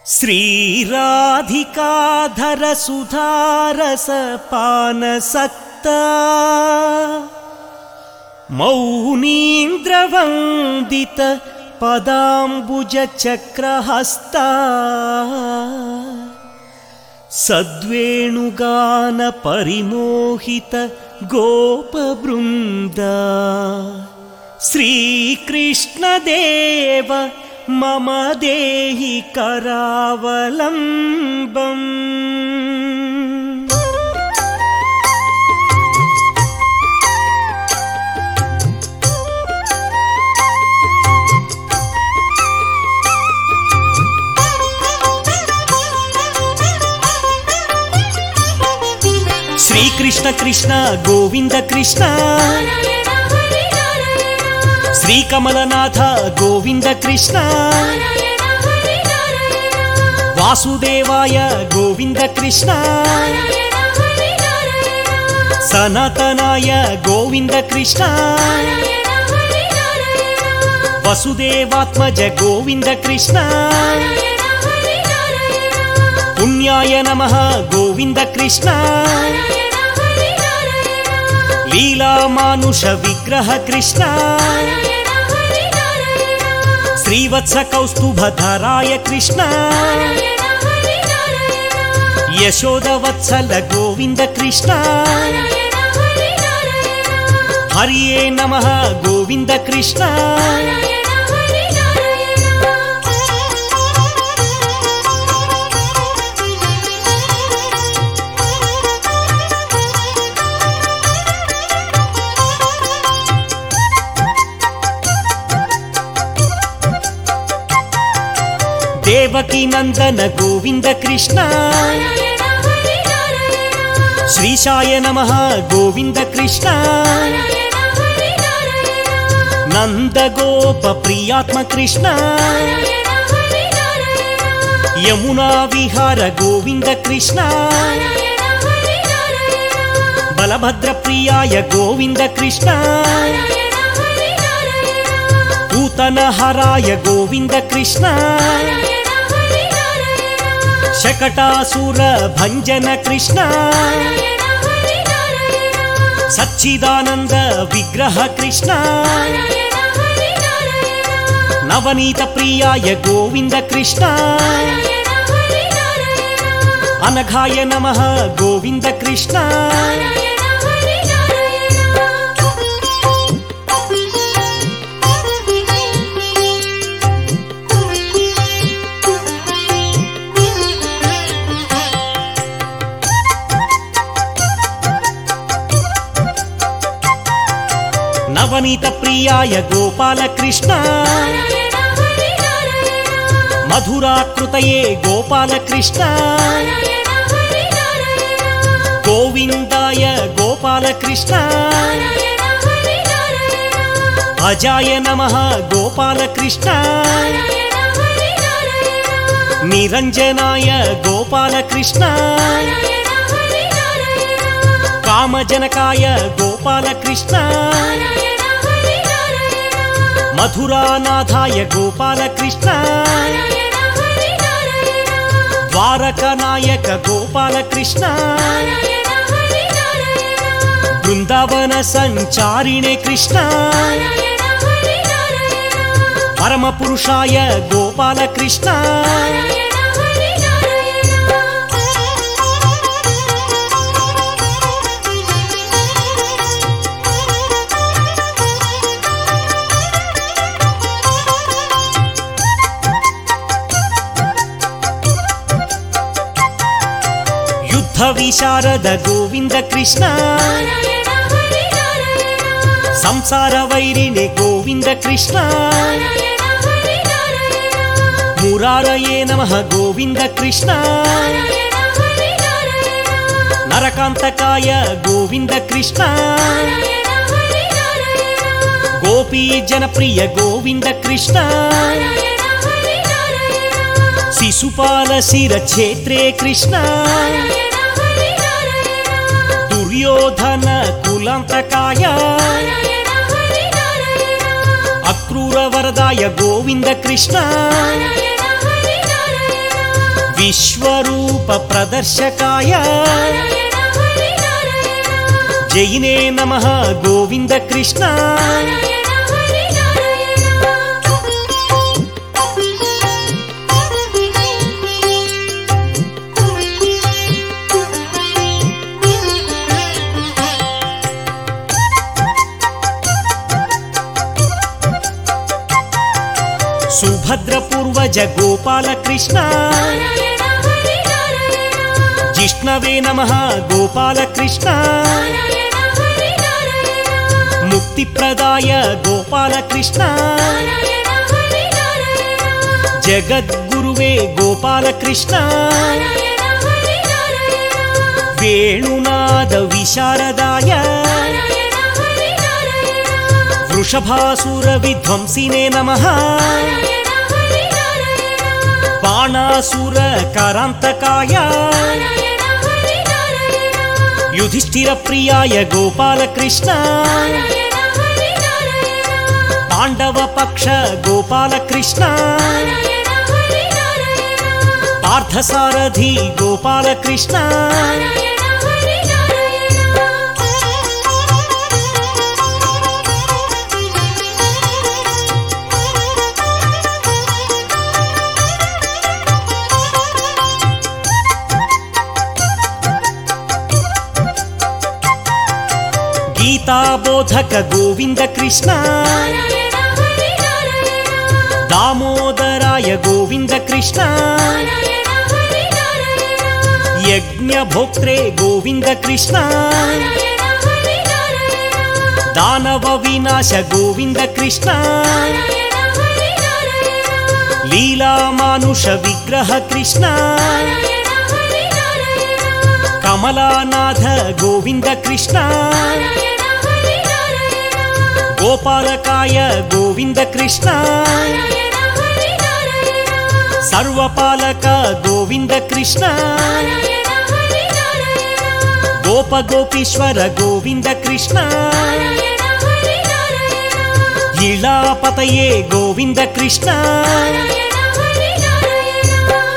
श्रीराधिकाधर सुधारस पानसक्ता मौनीन्द्रवन्दित पदाम्बुज चक्रहस्ता सद्वेणुगान परिमोहित गोपवृन्दा श्रीकृष्णदेव मम देहि करावलम्बम्। श्री कृष्ण कृष्ण गोविंद कृष्ण श्री कमलनाथ गोविंद कृष्ण वासुदेवाय गोविंद कृष्ण सनातनाय गोविंद कृष्ण वसुदेवात्मज गोविंद कृष्ण पुण्याय नमः गोविंद कृष्ण लीला मानुष विग्रह कृष्ण श्रीवत्स कौस्तुभधराय कृष्ण यशोदवत्सल गोविंद कृष्ण हरिये नमः गोविंद कृष्ण देवकी नंदन गोविंद कृष्ण श्रीशाय नमः गोविंद कृष्ण नंद गोप प्रियात्म कृष्ण यमुना विहार गोविंद कृष्ण बलभद्र प्रियाय गोविंद कृष्ण पूतन हराय गोविंद कृष्ण शकटासुर भंजन कृष्ण सच्चिदानंद विग्रह कृष्ण नवनीत प्रियाय गोविंद कृष्ण अनघाय नमः गोविंद कृष्ण नवनीत प्रियाय गोपाल कृष्ण मधुराकृतये गोपाल कृष्ण गोविंदाय गोपाल कृष्ण अजाय नमः गोपाल कृष्ण निरंजनाय गोपाल कृष्ण कामजनकाय गोपाल कृष्ण मधुरानाथाय गोपाल कृष्ण द्वारकानायक गोपाल कृष्ण वृंदावन संचारिणे कृष्ण परम पुरुषाय गोपाल कृष्ण विशारद गोविंद कृष्ण संसार वैरिणे गोविंद कृष्ण मुरारये नमः गोविंद कृष्ण नरकांतकाय गोविंद कृष्ण गोपी जनप्रिय गोविंद कृष्ण शिशुपाल शिरक्षेत्रे कृष्ण दुर्योधन कुलांतकाय अक्रूर वरदाय गोविंद कृष्ण విశ్వరూప ప్రదర్శకాయ నారాయణ హరి నారాయణ జయినే నమః గోవింద కృష్ణ నారాయణ హరి నారాయణ సుభద్ర పూర్వజ గోపాల కృష్ణ నారాయణ హరి నారాయణ జిష్ణవే నమః గోపాల కృష్ణ నారాయణ హరి నారాయణ ముక్తి ప్రదాయ గోపాల కృష్ణ నారాయణ హరి నారాయణ జగద్గురువే గోపాల కృష్ణ నారాయణ హరి నారాయణ వేణునాద విశారదాయ నారాయణ హరి నారాయణ వృషభాసుర విధ్వంసినే నమః నారాయణ హరి నారాయణ బాణాసుర కరాంతకాయ నారాయణ హరి నారాయణ యుధిష్ఠిర ప్రియాయ గోపాల కృష్ణ నారాయణ హరి నారాయణ పాండవ పక్ష గోపాల కృష్ణ నారాయణ హరి నారాయణ పార్థసారథి గోపాల కృష్ణ నారాయణ హరి నారాయణ గీతాబోధక గోవింద కృష్ణ నారాయణ హరి నారాయణ దామోదరాయ గోవింద కృష్ణ నారాయణ హరి నారాయణ యజ్ఞభోక్త్రే గోవింద కృష్ణ నారాయణ హరి నారాయణ దానవ వినాశ గోవింద కృష్ణ నారాయణ హరి నారాయణ లీలామానుష విగ్రహ కృష్ణ నారాయణ హరి నారాయణ కమలానాథ గోవింద కృష్ణ నారాయణ హరి నారాయణ గోపాలకాయ గోవింద కృష్ణ నారాయణ హరి నారాయణ సర్వపాలక గోవింద కృష్ణ నారాయణ హరి నారాయణ గోప గోపీశ్వర గోవింద కృష్ణ నారాయణ హరి నారాయణ ఇళాపతయే గోవింద కృష్ణ నారాయణ హరి నారాయణ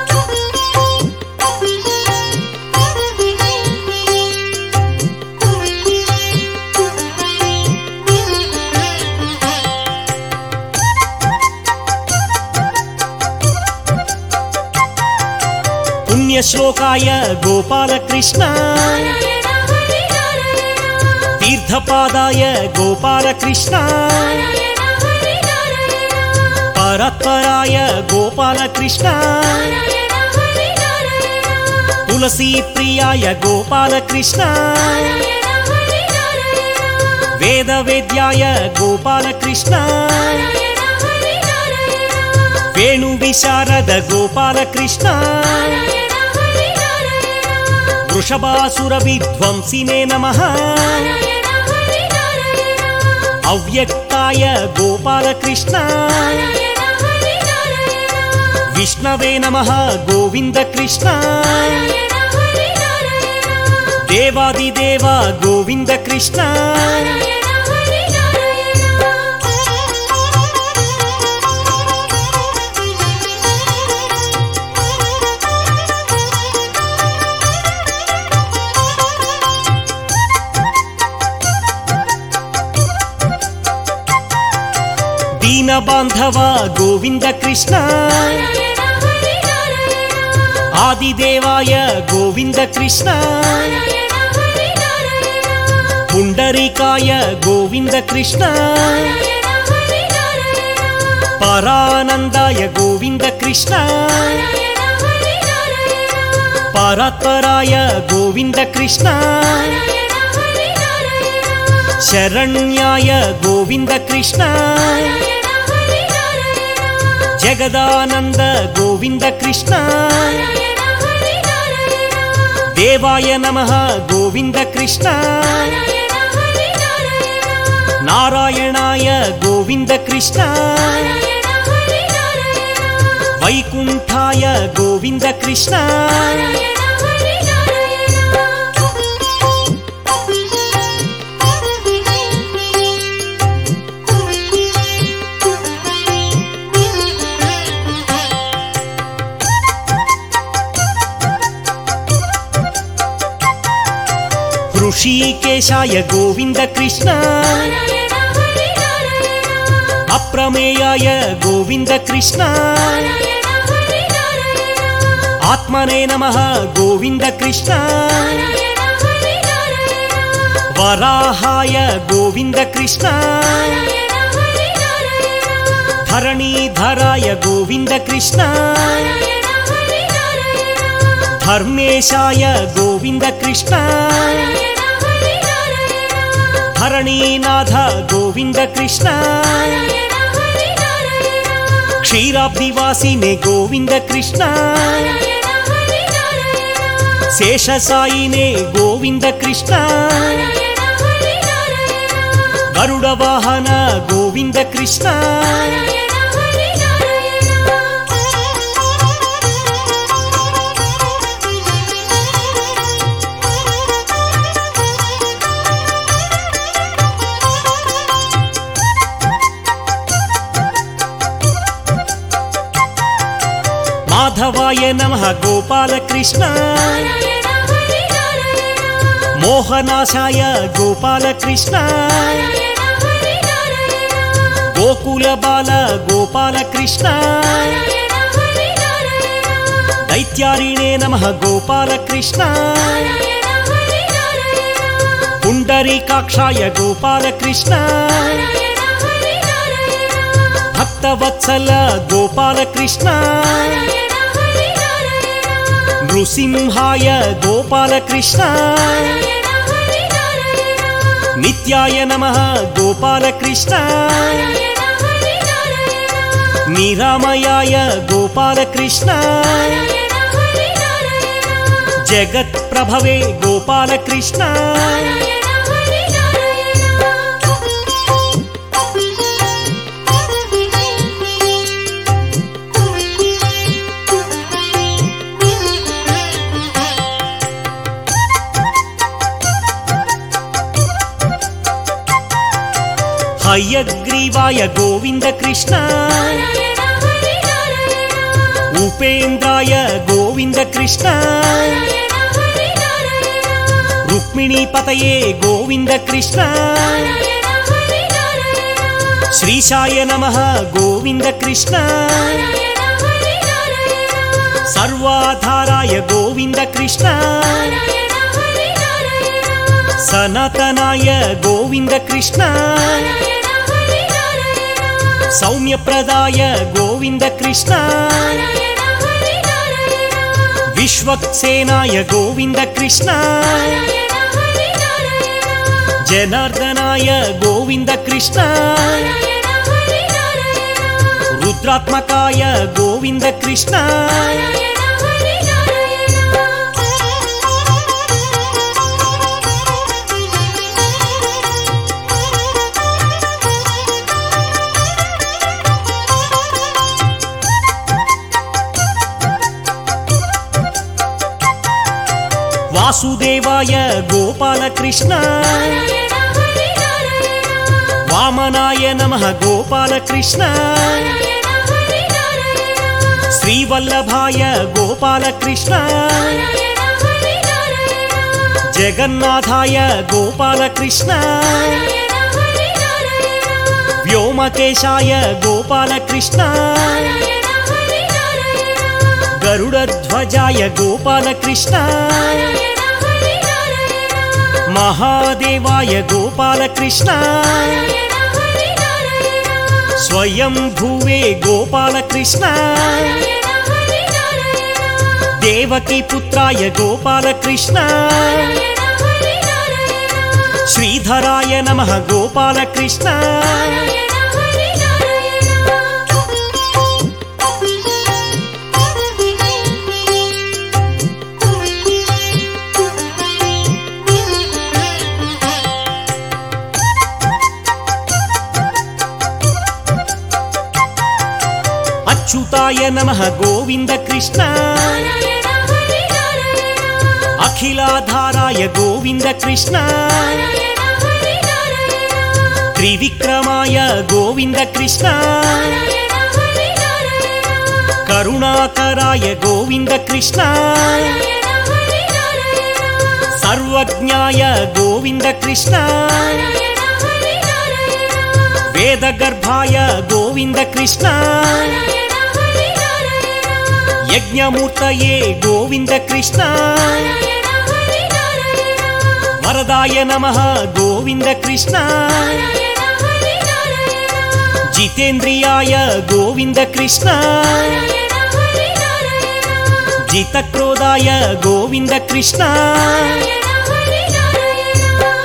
పుణ్యశ్లోకాయ గోపాల కృష్ణ నారాయణ హరి నారాయణ తీర్థపాదాయ గోపాల కృష్ణ నారాయణ హరి నారాయణ పరత్పరాయ గోపాల కృష్ణ నారాయణ హరి నారాయణ తులసీ ప్రియాయ గోపాల కృష్ణ నారాయణ హరి నారాయణ వేద వేద్యాయ గోపాల కృష్ణ నారాయణ హరి నారాయణ వేణు విశారద గోపాల కృష్ణ నారాయణ హరి నారాయణ వృషభాసుర విధ్వంసినే నమః నారాయణ హరి నారాయణ అవ్యక్తాయ గోపాల కృష్ణ నారాయణ హరి నారాయణ విష్ణవే నమః గోవింద కృష్ణ నారాయణ హరి నారాయణ దేవాదిదేవ గోవింద కృష్ణ నారాయణ హరి నారాయణ దీన బాంధవ గోవింద కృష్ణ నారాయణ హరి నారాయణ ఆదిదేవాయ గోవింద కృష్ణ నారాయణ హరి నారాయణ పుండరీకాయ గోవింద కృష్ణ నారాయణ హరి నారాయణ పరానందాయ గోవింద కృష్ణ నారాయణ హరి నారాయణ పరాత్పరాయ గోవింద కృష్ణ నారాయణ హరి నారాయణ శరణ్యాయ గోవింద కృష్ణ నారాయణ హరి నారాయణ జగదానంద గోవింద కృష్ణ నారాయణ హరి నారాయణ దేవాయ నమః గోవింద కృష్ణ నారాయణ హరి నారాయణ నారాయణాయ గోవింద కృష్ణ నారాయణ హరి నారాయణ వైకుంఠాయ గోవింద కృష్ణ నారాయణ హరి నారాయణ ఋషికేశాయ గోవింద కృష్ణ నారాయణ హరి నారాయణ అప్రమేయాయ గోవింద కృష్ణ నారాయణ హరి నారాయణ ఆత్మనే నమః గోవింద కృష్ణ నారాయణ హరి నారాయణ వరాహాయ గోవింద కృష్ణ నారాయణ హరి నారాయణ ధరణీధరాయ గోవింద కృష్ణ నారాయణ హరి నారాయణ ధర్మేశాయ గోవింద కృష్ణ నారాయణ హరి నారాయణ ధరణీనాథ గోవింద కృష్ణ నారాయణ హరి నారాయణ క్షీరాబ్దివాసినే గోవింద కృష్ణ నారాయణ హరి నారాయణ శేషసాయినే గోవింద కృష్ణ నారాయణ హరి నారాయణ గరుడ వాహన గోవింద కృష్ణ నారాయణ హరి నారాయణ మాధవాయ నమః గోపాల కృష్ణ నారాయణ హరి నారాయణ మోహనాశాయ గోపాల కృష్ణ నారాయణ హరి నారాయణ గోకుల బాల గోపాల కృష్ణ నారాయణ హరి నారాయణ దైత్యారిణే నమః గోపాల కృష్ణ నారాయణ హరి నారాయణ పుండరీకాక్షాయ గోపాల కృష్ణ నారాయణ హరి నారాయణ భక్తవత్సల గోపాల కృష్ణ నారాయణ హరి నారాయణ నృసింహాయ గోపాల కృష్ణ నారాయణ హరి నారాయణ నిత్యాయ నమః గోపాల కృష్ణ నారాయణ హరి నారాయణ నిరామయాయ గోపాల కృష్ణ నారాయణ హరి నారాయణ జగత్ ప్రభవే గోపాల కృష్ణ నారాయణ హరి నారాయణ హయగ్రీవాయ గోవింద కృష్ణ నారాయణ హరి నారాయణ ఉపేంద్రాయ గోవింద కృష్ణ నారాయణ హరి నారాయణ రుక్మిణీపతయే గోవింద కృష్ణ నారాయణ హరి నారాయణ శ్రీశాయ నమః గోవింద కృష్ణ నారాయణ హరి నారాయణ సర్వాధారాయ గోవింద కృష్ణ నారాయణ హరి నారాయణ సనాతనాయ గోవింద కృష్ణ నారాయణ హరి నారాయణ సౌమ్యప్రదాయ గోవింద కృష్ణ నారాయణ హరి నారాయణ విశ్వక్సేనాయ గోవింద కృష్ణ నారాయణ హరి నారాయణ జనార్దనాయ గోవింద కృష్ణ నారాయణ హరి నారాయణ రుద్రాత్మకాయ గోవింద కృష్ణ నారాయణ హరి నారాయణ వాసుదేవాయ గోపాల కృష్ణ నారాయణ హరి నారాయణ వామనాయ నమః గోపాల కృష్ణ నారాయణ హరి నారాయణ శ్రీవల్లభాయ గోపాల కృష్ణ నారాయణ హరి నారాయణ జగన్నాథాయ గోపాల కృష్ణ నారాయణ హరి నారాయణ వ్యోమకేశాయ గోపాల కృష్ణ నారాయణ హరి నారాయణ గరుడధ్వజాయ గోపాల కృష్ణ నారాయణ హరి నారాయణ మహాదేవాయ గోపాల కృష్ణ నారాయణ హరి నారాయణ స్వయం భూవే గోపాల కృష్ణ నారాయణ హరి నారాయణ దేవకీ పుత్రాయ గోపాల కృష్ణ నారాయణ హరి నారాయణ శ్రీధరాయ నమః గోపాల కృష్ణ నారాయణ హరి నారాయణ అచ్యుతాయ నమః గోవింద కృష్ణ నారాయణ హరి నారాయణ అఖిలాధారాయ గోవింద కృష్ణ నారాయణ హరి నారాయణ త్రివిక్రమాయ గోవింద కృష్ణ నారాయణ హరి నారాయణ కరుణాకరాయ గోవింద కృష్ణ నారాయణ హరి నారాయణ సర్వజ్ఞాయ గోవింద కృష్ణ నారాయణ హరి నారాయణ వేదగర్భాయ గోవింద కృష్ణ నారాయణ హరి నారాయణ యజ్ఞమూర్తయే గోవింద కృష్ణ నారాయణ హరి నారాయణ వరదాయ నమః గోవింద కృష్ణ నారాయణ హరి నారాయణ జితేంద్రియాయ గోవింద కృష్ణ నారాయణ హరి నారాయణ జితక్రోధాయ గోవింద కృష్ణ నారాయణ హరి నారాయణ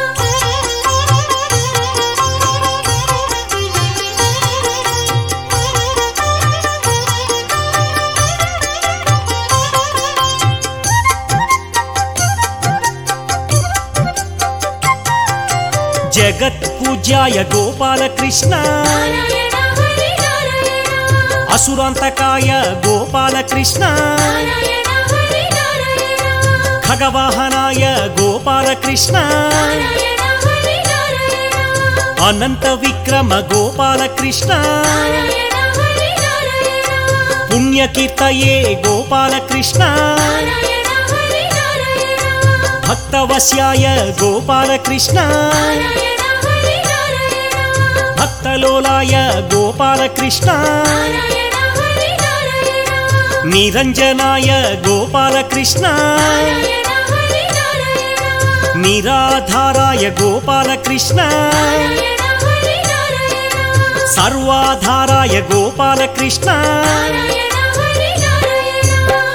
జగత్పూజ్యాయ గోపాల కృష్ణ నారాయణ హరి నారాయణ అసురాంతకాయ గోపాల కృష్ణ నారాయణ హరి నారాయణ ఖగవాహనాయ గోపాల కృష్ణ నారాయణ హరి నారాయణ అనంత విక్రమ గోపాల కృష్ణ నారాయణ హరి నారాయణ పుణ్యకీర్తయే గోపాల కృష్ణ నారాయణ హరి నారాయణ భక్తవశ్యాయ గోపాల కృష్ణ నారాయణ హరి నారాయణ భక్తలోలాయ గోపాల కృష్ణ నారాయణ హరి నారాయణ నిరంజనాయ గోపాల కృష్ణ నారాయణ హరి నారాయణ నిరాధారాయ గోపాల కృష్ణ నారాయణ హరి నారాయణ సర్వాధారాయ గోపాల కృష్ణ నారాయణ హరి నారాయణ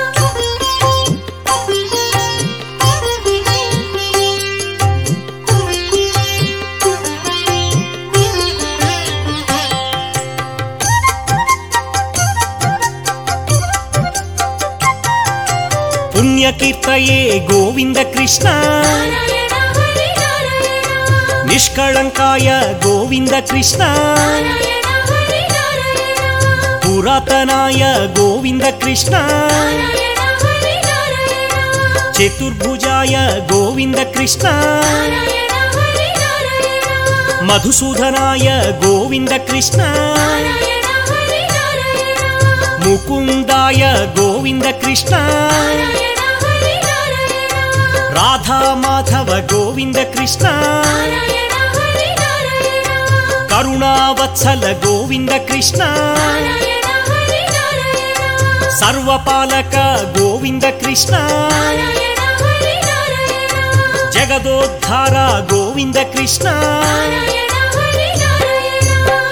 పుణ్యకీర్తయే గోవింద కృష్ణ నారాయణ హరి నారాయణ నిష్కళంకాయ గోవింద కృష్ణ నారాయణ హరి నారాయణ పురాతనాయ గోవింద కృష్ణ నారాయణ హరి నారాయణ చతుర్భుజాయ గోవింద కృష్ణ నారాయణ హరి నారాయణ మధుసూదనాయ గోవింద కృష్ణ నారాయణ హరి నారాయణ ముకుందాయ గోవింద కృష్ణ నారాయణ హరి నారాయణ రాధా మాధవ గోవింద కృష్ణ నారాయణ హరి నారాయణ కరుణావత్సల గోవింద కృష్ణ నారాయణ హరి నారాయణ సర్వపాలక గోవింద కృష్ణ నారాయణ హరి నారాయణ జగదోద్ధార గోవింద కృష్ణ నారాయణ హరి నారాయణ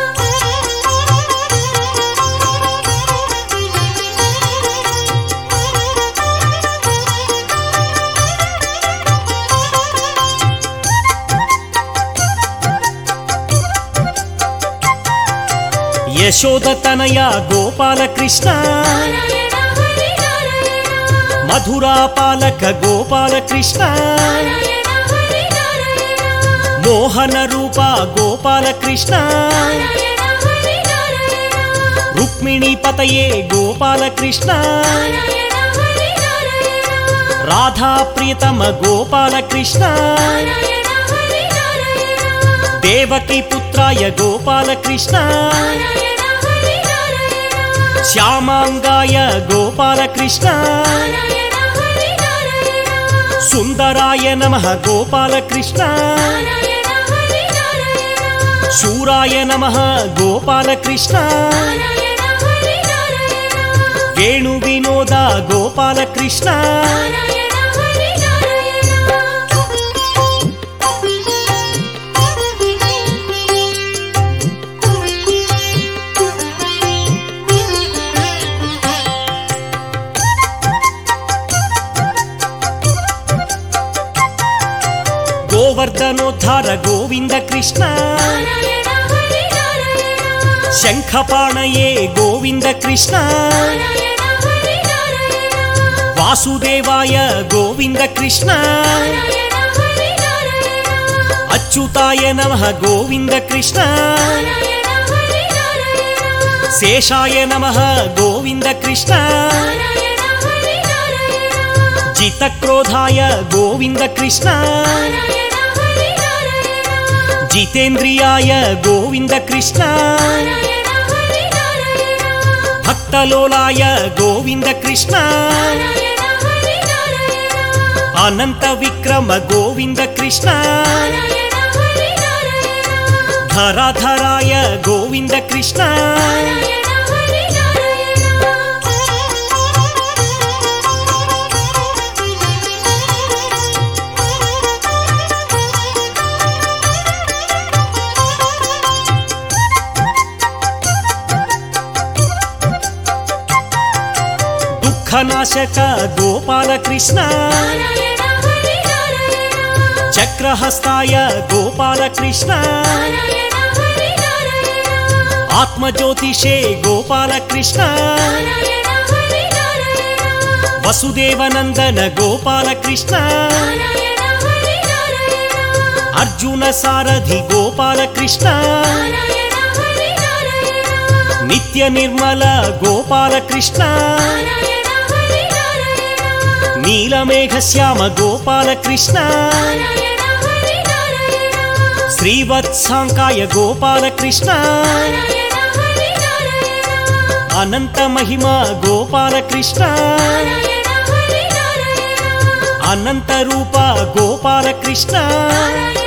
యశోదతనయ గోపాల కృష్ణ నారాయణ హరి నారాయణ మధురాపాలక గోపాల కృష్ణ నారాయణ హరి నారాయణ మోహన రూప గోపాల కృష్ణ నారాయణ హరి నారాయణ రుక్మిణీ పతయే గోపాల కృష్ణ నారాయణ హరి నారాయణ రాధా ప్రియతమ గోపాల కృష్ణ నారాయణ హరి నారాయణ దేవకీ పుత్రాయ గోపాల కృష్ణ నారాయణ హరి నారాయణ శ్యామాంగాయ గోపాల కృష్ణ నారాయణ హరి నారాయణ సుందరాయ నమః గోపాల కృష్ణ నారాయణ హరి నారాయణ శూరాయ నమః గోపాల కృష్ణ నారాయణ హరి నారాయణ వేణు వినోద గోపాల కృష్ణ నారాయణ హరి నారాయణ గోవర్ధనోద్ధార గోవింద కృష్ణ నారాయణ హరి నారాయణ శంఖపాణయే గోవింద కృష్ణ నారాయణ హరి నారాయణ వాసుదేవాయ గోవింద కృష్ణ నారాయణ హరి నారాయణ అచ్యుతాయ నమః గోవింద కృష్ణ నారాయణ హరి నారాయణ శేషాయ నమః గోవింద కృష్ణ నారాయణ హరి నారాయణ జితక్రోధాయ గోవింద కృష్ణ నారాయణ హరి నారాయణ జితేంద్రియాయ గోవింద కృష్ణ నారాయణ హరి నారాయణ భక్తలోలాయ గోవింద కృష్ణ నారాయణ హరి నారాయణ అనంత విక్రమ గోవింద కృష్ణ నారాయణ హరి నారాయణ ధరాధరాయ గోవింద కృష్ణ నారాయణ హరి నారాయణ దుఃఖనాశక గోపాల కృష్ణ నారాయణ హరి నారాయణ చక్రహస్తాయ గోపాల కృష్ణ నారాయణ హరి నారాయణ ఆత్మజ్యోతిషే గోపాల కృష్ణ నారాయణ హరి నారాయణ వసుదేవనందన గోపాల కృష్ణ నారాయణ హరి నారాయణ అర్జున సారథి గోపాల కృష్ణ నారాయణ హరి నారాయణ నిత్య నిర్మల గోపాల కృష్ణ నారాయణ హరి నారాయణ నీలమేఘ శ్యామ గోపాల కృష్ణ నారాయణ హరి నారాయణ శ్రీవత్సాంకాయ గోపాల కృష్ణ నారాయణ హరి నారాయణ అనంత మహిమ గోపాల కృష్ణ నారాయణ హరి నారాయణ అనంత రూప గోపాల కృష్ణ నారాయణ